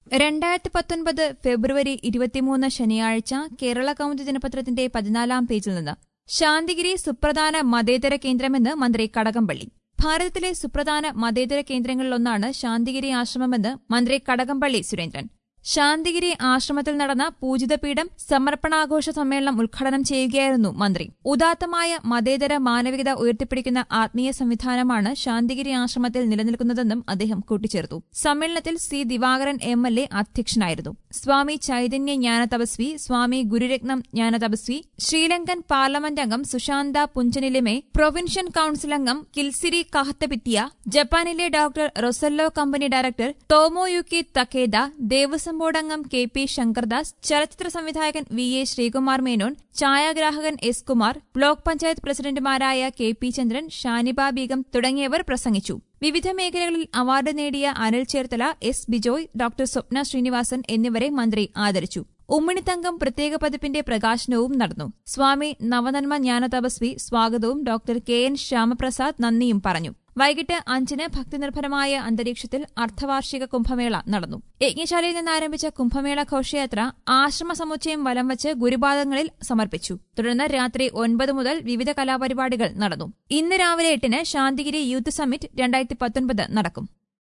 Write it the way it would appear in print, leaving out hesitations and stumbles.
2019 ഫെബ്രുവരി 23 ശനിയാഴ്ച കേരള കൗമുദി ദിനപത്രത്തിന്റെ 14 പേജിൽ നിന്ന് ശാന്തിഗിരി സുപ്രധാന മതേതര കേന്ദ്രമെന്ന് മന്ത്രി കടകംപള്ളി. ഭാരതത്തിലെ സുപ്രധാന മതേതര കേന്ദ്രങ്ങളിലൊന്നാണ് ശാന്തിഗിരി ആശ്രമമെന്ന് മന്ത്രി കടകംപള്ളി സുരേന്ദ്രൻ. ശാന്തിഗിരി ആശ്രമത്തിൽ നടന്ന പൂജിതപീഠം സമർപ്പണാഘോഷ സമ്മേളനം ഉദ്ഘാടനം ചെയ്യുകയായിരുന്നു മന്ത്രി. ഉദാത്തമായ മതേതര മാനവികത ഉയർത്തിപ്പിടിക്കുന്ന ആത്മീയ സംവിധാനമാണ് ശാന്തിഗിരി ആശ്രമത്തിൽ നിലനിൽക്കുന്നതെന്നും അദ്ദേഹം കൂട്ടിച്ചേർത്തു. സമ്മേളനത്തിൽ സി ദിവാകരൻ MLA അധ്യക്ഷനായിരുന്നു. സ്വാമി ചൈതന്യ ജ്ഞാന തപസ്വി, സ്വാമി ഗുരുരത്നം ജ്ഞാന തപസ്വി, ശ്രീലങ്കൻ പാർലമെന്റ് അംഗം സുശാന്ത പുഞ്ചനിലിമെ, പ്രൊവിൻഷ്യൽ കൌൺസിൽ അംഗം കിൽസിരി കാഹത്തപിത്തിയ, ജപ്പാനിലെ doctor Rosello company director Tomoyuki Takeda, Devaswom board അംഗം KP ശങ്കർദാസ്, ചലച്ചിത്ര സംവിധായകൻ VA ശ്രീകുമാർ മേനോൻ, ഛായാഗ്രാഹകൻ S കുമാർ, ബ്ലോക്ക് പഞ്ചായത്ത് പ്രസിഡന്റുമാരായ KP ചന്ദ്രൻ, ഷാനിബ ബീഗം തുടങ്ങിയവർ പ്രസംഗിച്ചു. വിവിധ മേഖലകളിൽ അവാർഡ് നേടിയ അനിൽ ചേർത്തല, S ബിജോയ്, ഡോക്ടർ സ്വപ്ന ശ്രീനിവാസൻ എന്നിവരെ മന്ത്രി ആദരിച്ചു. ഉമ്മിണിത്തങ്കം പ്രത്യേക പതിപ്പിന്റെ പ്രകാശനവും നടന്നു. സ്വാമി നവനന്മ ജ്ഞാന തപസ്വി സ്വാഗതവും ഡോക്ടർ KN ശ്യാമപ്രസാദ് നന്ദിയും പറഞ്ഞു. വൈകിട്ട് 5-ന് ഭക്തിനിർഭരമായ അന്തരീക്ഷത്തിൽ അർദ്ധവാർഷിക കുംഭമേള നടന്നു. യജ്ഞശാലയിൽ നിന്നാരംഭിച്ച കുംഭമേള ഘോഷയാത്ര ആശ്രമ സമുച്ചയം വലം വച്ച് ഗുരുപാദങ്ങളിൽ സമർപ്പിച്ചു. തുടർന്ന് രാത്രി 9 മുതൽ വിവിധ കലാപരിപാടികൾ നടന്നു. ഇന്ന് രാവിലെ 8-ന് ശാന്തിഗിരി യൂത്ത് സമ്മിറ്റ് 2019 നടക്കും.